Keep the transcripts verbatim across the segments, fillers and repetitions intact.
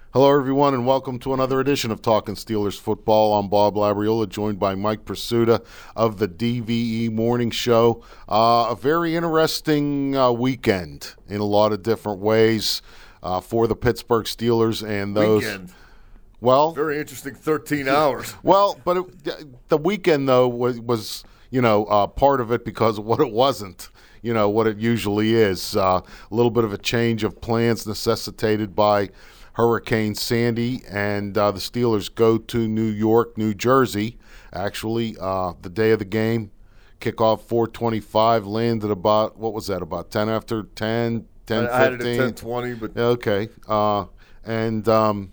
Hello, everyone, and welcome to another edition of Talking Steelers Football. I'm Bob Labriola, joined by Mike Pursuta of the D V E Morning Show. Uh, a very interesting uh, weekend in a lot of different ways uh, for the Pittsburgh Steelers and those. Weekend. Well, very interesting. Thirteen hours. Well, but it, the weekend though was, was you know, uh, part of it because of what it wasn't. You know what it usually is. Uh, a little bit of a change of plans necessitated by Hurricane Sandy, and uh, the Steelers go to New York, New Jersey. Actually, uh, the day of the game, kickoff four twenty-five, landed about, what was that, about ten after ten, ten fifteen? I had it at ten twenty, but okay. Uh, and um,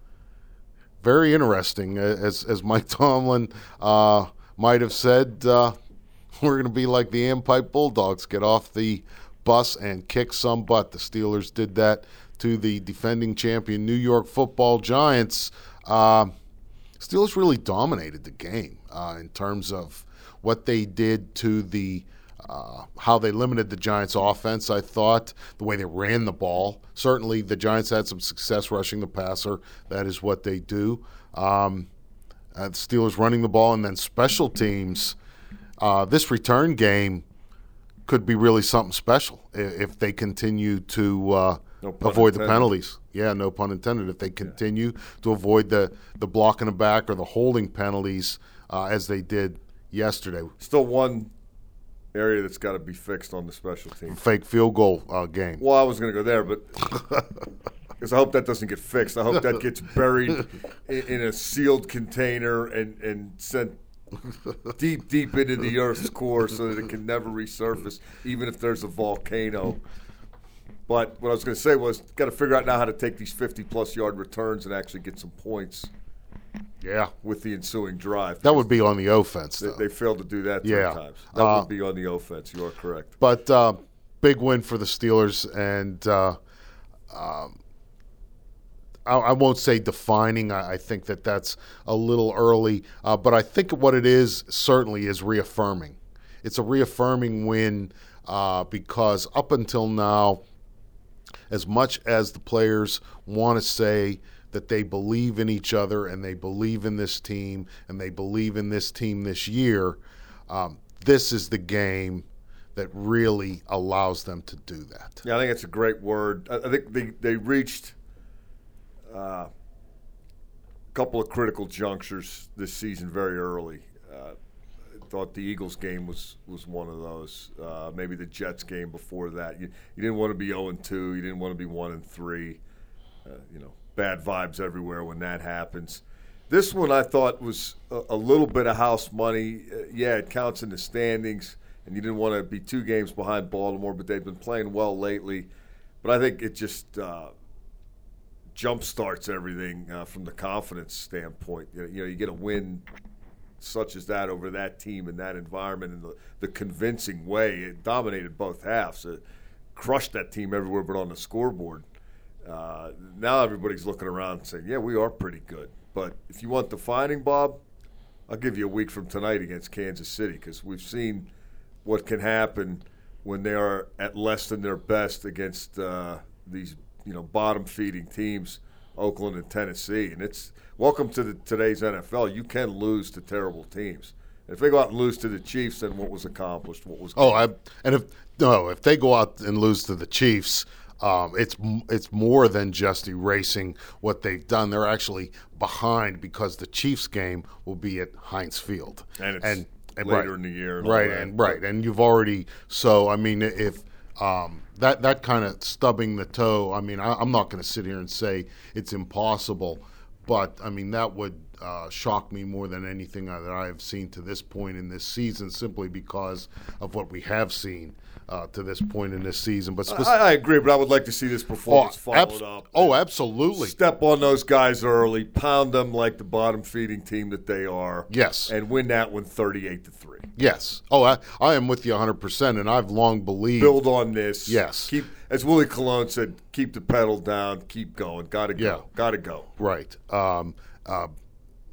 very interesting, as as Mike Tomlin uh, might have said. Uh, we're going to be like the Ampipe Bulldogs, get off the bus and kick some butt. The Steelers did that to the defending champion New York Football Giants. Uh, Steelers really dominated the game uh, in terms of what they did to the uh, how they limited the Giants' offense, I thought, the way they ran the ball. Certainly the Giants had some success rushing the passer. That is what they do. Um, uh, the Steelers running the ball, and then special teams. Uh, this return game could be really something special if they continue to uh, no avoid intended. the penalties. Yeah, no pun intended. If they continue yeah. to avoid the, the block in the back or the holding penalties uh, as they did yesterday. Still one area that's got to be fixed on the special team. Fake field goal uh, game. Well, I was going to go there, but because I hope that doesn't get fixed. I hope that gets buried in, in a sealed container and, and sent deep, deep into the Earth's core so that it can never resurface, even if there's a volcano. But what I was going to say was, got to figure out now how to take these fifty-plus yard returns and actually get some points. Yeah, with the ensuing drive. That would be on the offense, though. They, they failed to do that three yeah. times. That uh, would be on the offense. You are correct. But uh, big win for the Steelers, and uh, um, I, I won't say defining. I, I think that that's a little early. Uh, but I think what it is certainly is reaffirming. It's a reaffirming win uh, because up until now, as much as the players want to say that they believe in each other and they believe in this team and they believe in this team this year, um, this is the game that really allows them to do that. Yeah, I think it's a great word. I, I think they, they reached uh, a couple of critical junctures this season very early. Uh, I thought the Eagles game was, was one of those. Uh, maybe the Jets game before that. You, you didn't want to be oh and two. You didn't want to be one and three. Uh, you know, bad vibes everywhere when that happens. This one I thought was a, a little bit of house money. Uh, yeah, it counts in the standings, and you didn't want to be two games behind Baltimore, but they've been playing well lately. But I think it just uh, jump-starts everything uh, from the confidence standpoint. You know, you know, you get a win such as that over that team in that environment in the, the convincing way. It dominated both halves. It crushed that team everywhere but on the scoreboard. Uh, now everybody's looking around and saying, yeah, we are pretty good. But if you want defining, Bob, I'll give you a week from tonight against Kansas City because we've seen what can happen when they are at less than their best against uh, these you know bottom-feeding teams, Oakland and Tennessee. And it's welcome to the, today's N F L. You can lose to terrible teams. And if they go out and lose to the Chiefs, then what was accomplished? What was oh, I, and if no, if they go out and lose to the Chiefs, Um, it's it's more than just erasing what they've done. They're actually behind because the Chiefs game will be at Heinz Field, and it's and, and later right, in the year, and right? all that. And right, and you've already. So I mean, if um, that that kind of stubbing the toe, I mean, I, I'm not going to sit here and say it's impossible, but I mean that would uh, shock me more than anything that I have seen to this point in this season, simply because of what we have seen. Uh, to this point in this season. But speci- I, I agree, but I would like to see this performance oh, followed abs- up. Oh, absolutely. Step on those guys early, pound them like the bottom-feeding team that they are. Yes. And win that one thirty-eight to three. Yes. Oh, I, I am with you one hundred percent, and I've long believed. Build on this. Yes. Keep, as Willie Colon said, keep the pedal down, keep going. Got to go. Yeah. Got to go. Right. Um, uh,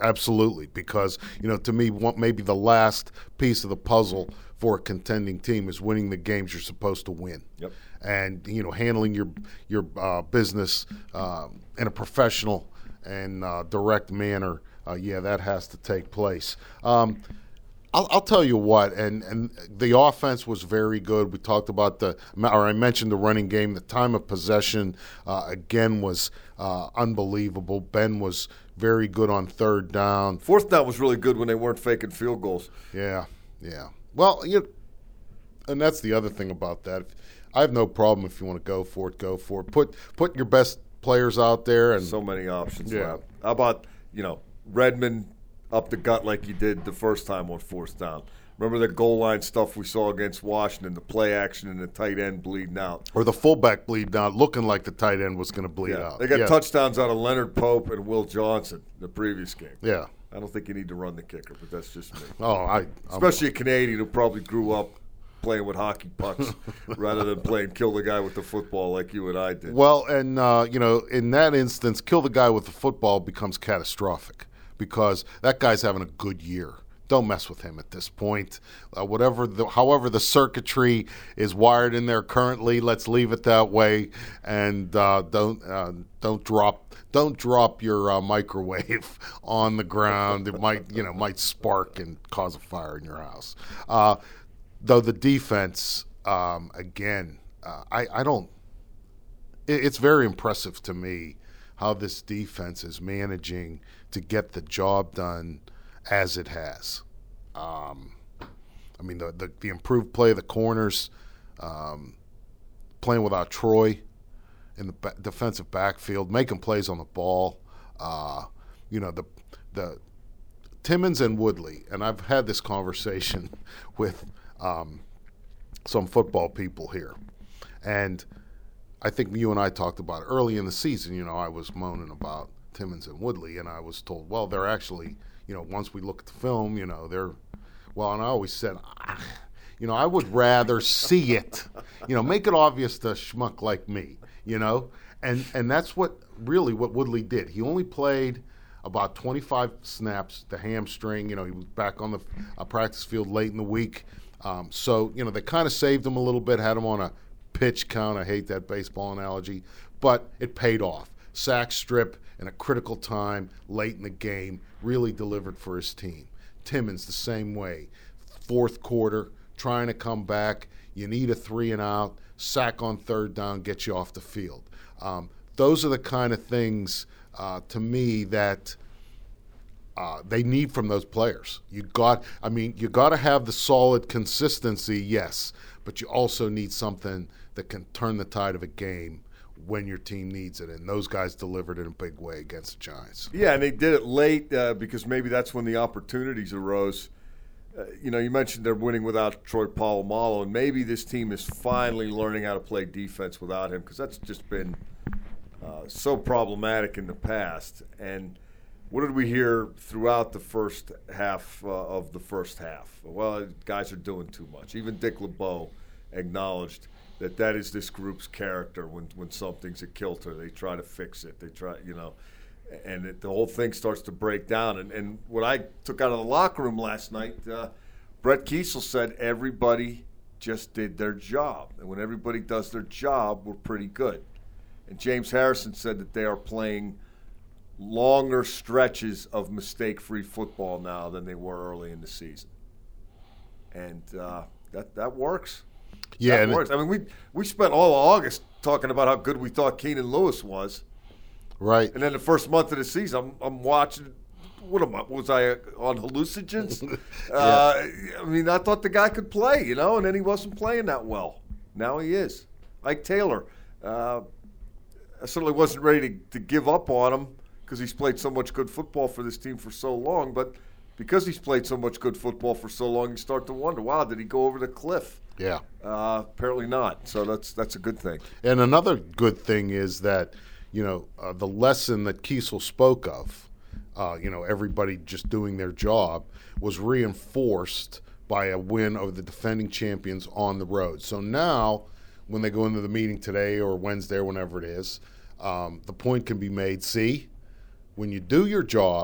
absolutely, because, you know, to me, one, maybe the last piece of the puzzle for a contending team is winning the games you're supposed to win. Yep. And, you know, handling your your uh, business uh, in a professional and uh, direct manner, uh, yeah, that has to take place. Um, I'll, I'll tell you what, and, and the offense was very good. We talked about the, or I mentioned the running game. The time of possession, uh, again, was uh, unbelievable. Ben was very good on third down. Fourth down was really good when they weren't faking field goals. Yeah, yeah. Well, you, and that's the other thing about that. I have no problem if you want to go for it, go for it. Put put your best players out there. And so many options. Yeah. Lab. How about, you know, Redmond up the gut like you did the first time on fourth down? Remember the goal line stuff we saw against Washington, the play action and the tight end bleeding out. Or the fullback bleeding out, looking like the tight end was going to bleed Yeah. out. They got yeah. touchdowns out of Leonard Pope and Will Johnson the previous game. Yeah. I don't think you need to run the kicker, but that's just me. Oh, I I'm, Especially a Canadian who probably grew up playing with hockey pucks rather than playing kill the guy with the football like you and I did. Well, and, uh, you know, in that instance, kill the guy with the football becomes catastrophic because that guy's having a good year. Don't mess with him at this point. Uh, whatever, the, however the circuitry is wired in there currently, let's leave it that way, and uh, don't uh, don't drop don't drop your uh, microwave on the ground. It might you know might spark and cause a fire in your house. Uh, though the defense, um, again, uh, I I don't. It, it's very impressive to me how this defense is managing to get the job done as it has. Um, I mean, the, the the improved play of the corners, um, playing without Troy in the ba- defensive backfield, making plays on the ball. Uh, you know, the the Timmons and Woodley, and I've had this conversation with um, some football people here, and I think you and I talked about it early in the season. You know, I was moaning about Timmons and Woodley, and I was told, well, they're actually, you know, once we look at the film, you know, they're, well, and I always said, ah, you know, I would rather see it, you know, make it obvious to a schmuck like me, you know, and and that's what really what Woodley did. He only played about twenty-five snaps, the hamstring, you know, he was back on the uh, practice field late in the week. Um, so, you know, they kind of saved him a little bit, had him on a pitch count. I hate that baseball analogy, but it paid off. Sack strip in a critical time late in the game really delivered for his team. Timmons the same way. Fourth quarter, trying to come back. You need a three and out. Sack on third down, get you off the field. Um, those are the kind of things uh, to me that uh, they need from those players. You got, I mean, you got to have the solid consistency, yes, but you also need something that can turn the tide of a game when your team needs it, and those guys delivered in a big way against the Giants. Yeah, and they did it late uh, because maybe that's when the opportunities arose. Uh, you know, you mentioned they're winning without Troy Polamalu, and maybe this team is finally learning how to play defense without him because that's just been uh, so problematic in the past. And what did we hear throughout the first half uh, of the first half? Well, guys are doing too much. Even Dick LeBeau acknowledged that that is this group's character. When when something's a kilter, they try to fix it. They try, you know, and it, the whole thing starts to break down. And, and what I took out of the locker room last night, uh, Brett Kiesel said everybody just did their job. And when everybody does their job, we're pretty good. And James Harrison said that they are playing longer stretches of mistake-free football now than they were early in the season. And uh, that that works. Yeah, that and works. I mean, we we spent all of August talking about how good we thought Keenan Lewis was, right. and then the first month of the season, I'm I'm watching. What am I? Was I on hallucinogens? yeah. uh, I mean, I thought the guy could play, you know, and then he wasn't playing that well. Now he is. Ike Taylor. Uh, I certainly wasn't ready to, to give up on him because he's played so much good football for this team for so long. But because he's played so much good football for so long, you start to wonder, wow, did he go over the cliff? Yeah. Uh, apparently not. So that's that's a good thing. And another good thing is that, you know, uh, the lesson that Kiesel spoke of, uh, you know, everybody just doing their job, was reinforced by a win over the defending champions on the road. So now, when they go into the meeting today or Wednesday or whenever it is, um, the point can be made, see, when you do your job,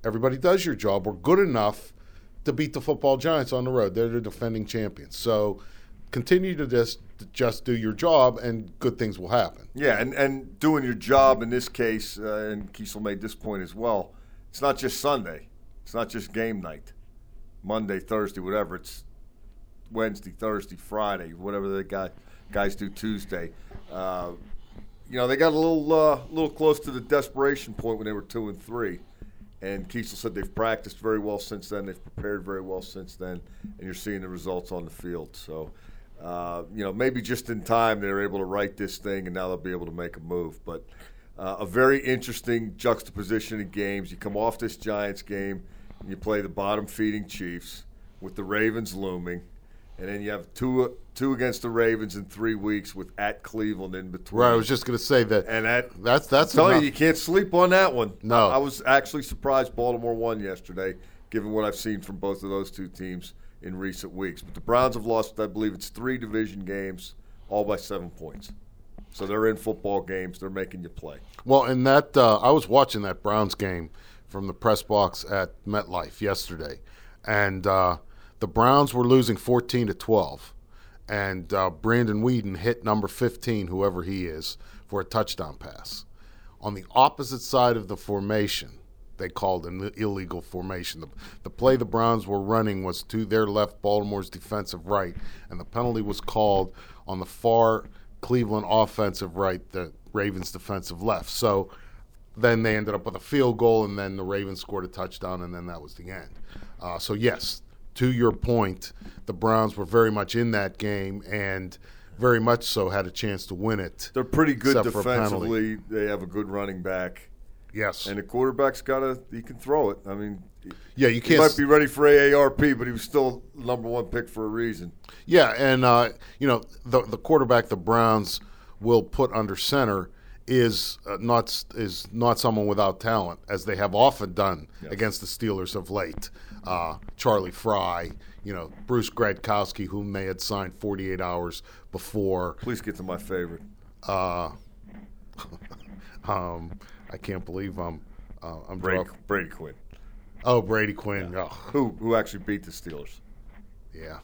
everybody does your job. We're good enough to beat the football Giants on the road. They're the defending champions. So continue to just just do your job, and good things will happen. Yeah, and, and doing your job in this case, uh, and Kiesel made this point as well, it's not just Sunday. It's not just game night, Monday, Thursday, whatever. It's Wednesday, Thursday, Friday, whatever the guy, guys do Tuesday. Uh, you know, they got a little uh, little close to the desperation point when they were two and three. And Kiesel said they've practiced very well since then. They've prepared very well since then, and you're seeing the results on the field. So, uh, you know, maybe just in time they were able to right this thing, and now they'll be able to make a move. But uh, a very interesting juxtaposition of games. You come off this Giants game, and you play the bottom-feeding Chiefs with the Ravens looming, and then you have two two against the Ravens in three weeks with at Cleveland in between. Right, I was just going to say that. And that, that's that's I'm telling enough. you, you can't sleep on that one. No. I, I was actually surprised Baltimore won yesterday, given what I've seen from both of those two teams in recent weeks. But the Browns have lost, I believe it's three division games, all by seven points. So they're in football games. They're making you play. Well, and that uh, I was watching that Browns game from the press box at MetLife yesterday, and uh, the Browns were losing fourteen to twelve. And uh, Brandon Weeden hit number fifteen, whoever he is, for a touchdown pass. On the opposite side of the formation, they called an illegal formation. The, the play the Browns were running was to their left, Baltimore's defensive right, and the penalty was called on the far Cleveland offensive right, the Ravens defensive left. So then they ended up with a field goal, and then the Ravens scored a touchdown, and then that was the end. Uh, so, yes, to your point, the Browns were very much in that game and very much so had a chance to win it. They're pretty good except for a penalty. defensively. They have a good running back. Yes. And the quarterback's got a – he can throw it. I mean, yeah, you he can't might be ready for A A R P, but he was still number one pick for a reason. Yeah, and, uh, you know, the the quarterback the Browns will put under center is uh, not is not someone without talent, as they have often done yes. against the Steelers of late. Uh, Charlie Fry, you know, Bruce Gradkowski, whom they had signed forty-eight hours before. Please get to my favorite. Uh, um, I can't believe I'm uh, I'm Brady, drunk. Brady Quinn. Oh, Brady Quinn. Yeah. Oh. Who who actually beat the Steelers? Yeah.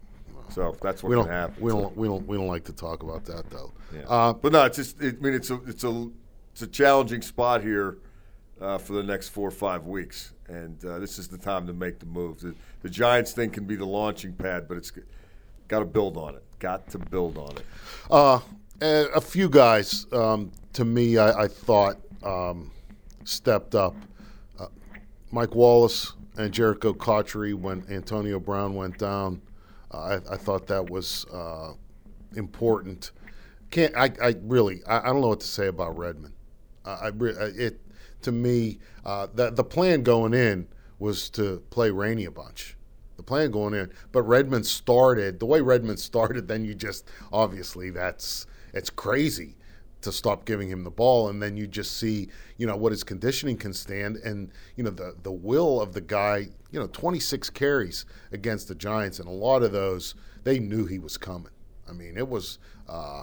So that's what we can don't, happen. We don't we don't we don't like to talk about that though. Yeah. Uh, but no, it's just it, I mean it's a it's a it's a challenging spot here uh, for the next four or five weeks, and uh, this is the time to make the move. The, the Giants thing can be the launching pad, but it's got to build on it. Got to build on it. Uh, a few guys um, to me I, I thought um, stepped up. Uh, Mike Wallace and Jericho Cotchery when Antonio Brown went down. Uh, I, I thought that was uh, important. Can't I? I really I, I don't know what to say about Redmond. Uh, I it to me uh, the the plan going in was to play Rainey a bunch. The plan going in, but Redmond started the way Redmond started. Then you just obviously that's it's crazy to stop giving him the ball, and then you just see you know what his conditioning can stand, and you know the the will of the guy. You know, twenty-six carries against the Giants, and a lot of those they knew he was coming. I mean, it was uh,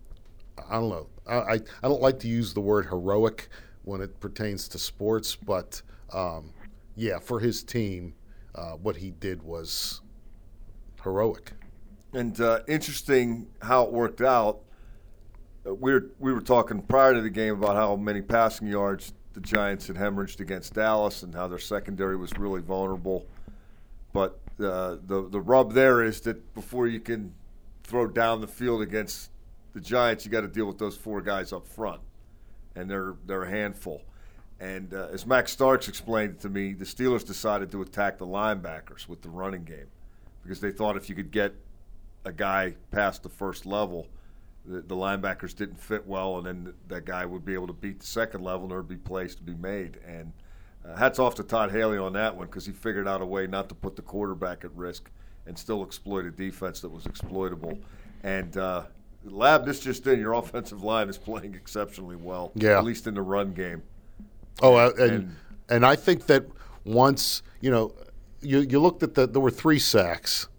I don't know. I, I I don't like to use the word heroic when it pertains to sports, but um, yeah, for his team, uh, what he did was heroic. And uh, interesting how it worked out. Uh, we were we were talking prior to the game about how many passing yards the Giants had hemorrhaged against Dallas and how their secondary was really vulnerable. But uh, the the rub there is that before you can throw down the field against the Giants, you got to deal with those four guys up front, and they're they're a handful. And uh, as Max Starks explained it to me, the Steelers decided to attack the linebackers with the running game because they thought if you could get a guy past the first level, the, the linebackers didn't fit well, and then that guy would be able to beat the second level, and there would be plays to be made. And uh, hats off to Todd Haley on that one because he figured out a way not to put the quarterback at risk and still exploit a defense that was exploitable. And uh, Lab, this just in, your offensive line is playing exceptionally well, yeah. at least in the run game. Oh, and, and and and I think that once you know, you you looked at the there were three sacks.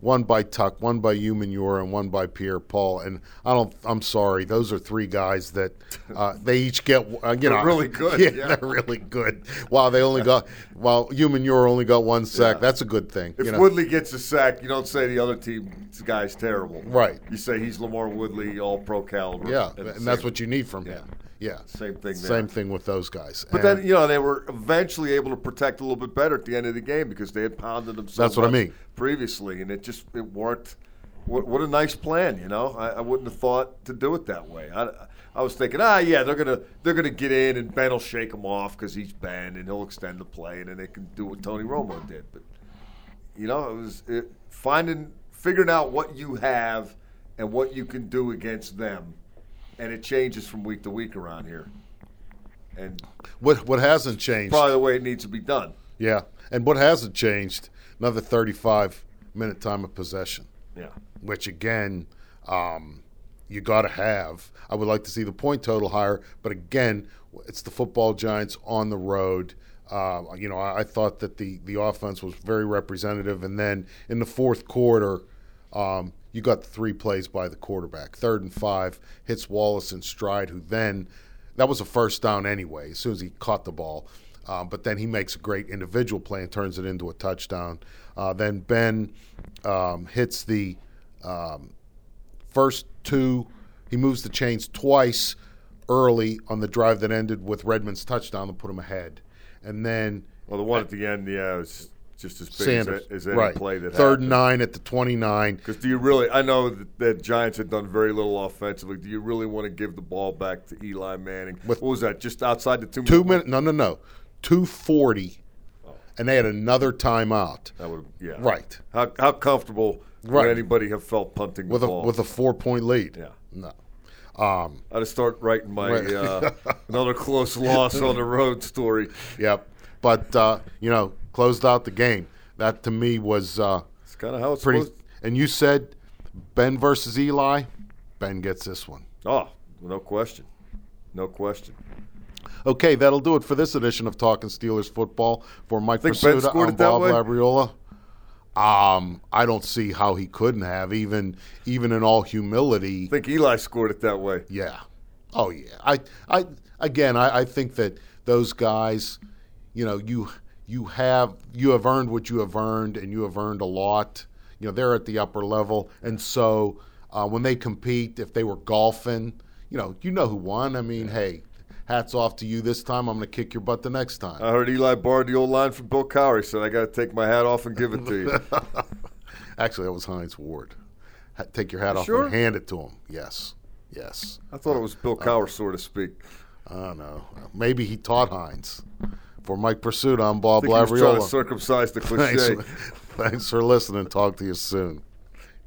one by Tuck, one by Hugh Manure, and one by Pierre-Paul. And I don't. I'm sorry, those are three guys that uh, they each get. Uh, you They're know, really good. Yeah, Yeah. they're really good. Wow, they only got. While Hugh Manure only got one sack. Yeah. That's a good thing. If you know? Woodley gets a sack, you don't say the other team's guy's terrible. Right. You say he's Lamar Woodley, all pro caliber. Yeah, And and that's what you need from him. Yeah. Same thing there. Same thing with those guys. But And then, you know, they were eventually able to protect a little bit better at the end of the game because they had pounded them so That's what I much mean. previously, and it just it worked. What, what a nice plan, you know. I, I wouldn't have thought to do it that way. I, I was thinking, ah, yeah, they're gonna they're gonna get in, and Ben will shake them off because he's Ben, and he'll extend the play, and then they can do what Tony Romo did. But you know, it was it, finding figuring out what you have and what you can do against them, and it changes from week to week around here. And what what hasn't changed? probably the way it needs to be done. Yeah, and what hasn't changed? Another thirty-five minute time of possession, Yeah. which again, um, you got to have. I would like to see the point total higher, but again, it's the football Giants on the road. Uh, you know, I, I thought that the the offense was very representative, and then in the fourth quarter, um, you got the three plays by the quarterback. Third and five, hits Wallace in stride, who then that was a first down anyway, as soon as he caught the ball. Um, but then he makes a great individual play and turns it into a touchdown. Uh, then Ben um, hits the um, first two. He moves the chains twice early on the drive that ended with Redmond's touchdown to put him ahead. And then Well, the one at the end, yeah, was just as big Sanders, as, as any right. play that Third and happened. nine at the twenty-nine. Because do you really? I know that the Giants had done very little offensively. Do you really want to give the ball back to Eli Manning? With- what was that? Just outside the two. Two minutes. No, no, no. two forty. And they had another timeout. That would, yeah. Right. How how comfortable Right. would anybody have felt punting With the a ball? with a four point lead. Yeah. No. Um, I'd have start writing my Right. uh, another close loss on the road story. Yep. But uh, you know, closed out the game. That to me was uh, It's kind of how it's pretty. supposed. And you said Ben versus Eli. Ben gets this one. Oh, no question, no question. Okay, that'll do it for this edition of Talking Steelers Football. For Mike Think Ben Pursuta, scored I'm it that Bob way? Labriola. Um, I don't see how he couldn't have, even even in all humility. I think Eli scored it that way. Yeah. Oh yeah. I I again I, I think that those guys, you know, you you have you have earned what you have earned, and you have earned a lot. You know, they're at the upper level, and so uh, when they compete, if they were golfing, you know, you know who won. I mean, hey, hats off to you this time. I'm going to kick your butt the next time. I heard Eli borrowed the old line from Bill Cowrie, so I got to take my hat off and give it to you. Actually, that was Heinz Ward. Ha- Take your hat off sure? and hand it to him. Yes, yes. I thought it was Bill Cowher, so to speak. I don't know. Maybe he taught Heinz. For Mike Pursuit, I'm Bob I think he was trying to Labriola. circumcise the cliche. Thanks, thanks for listening. Talk to you soon.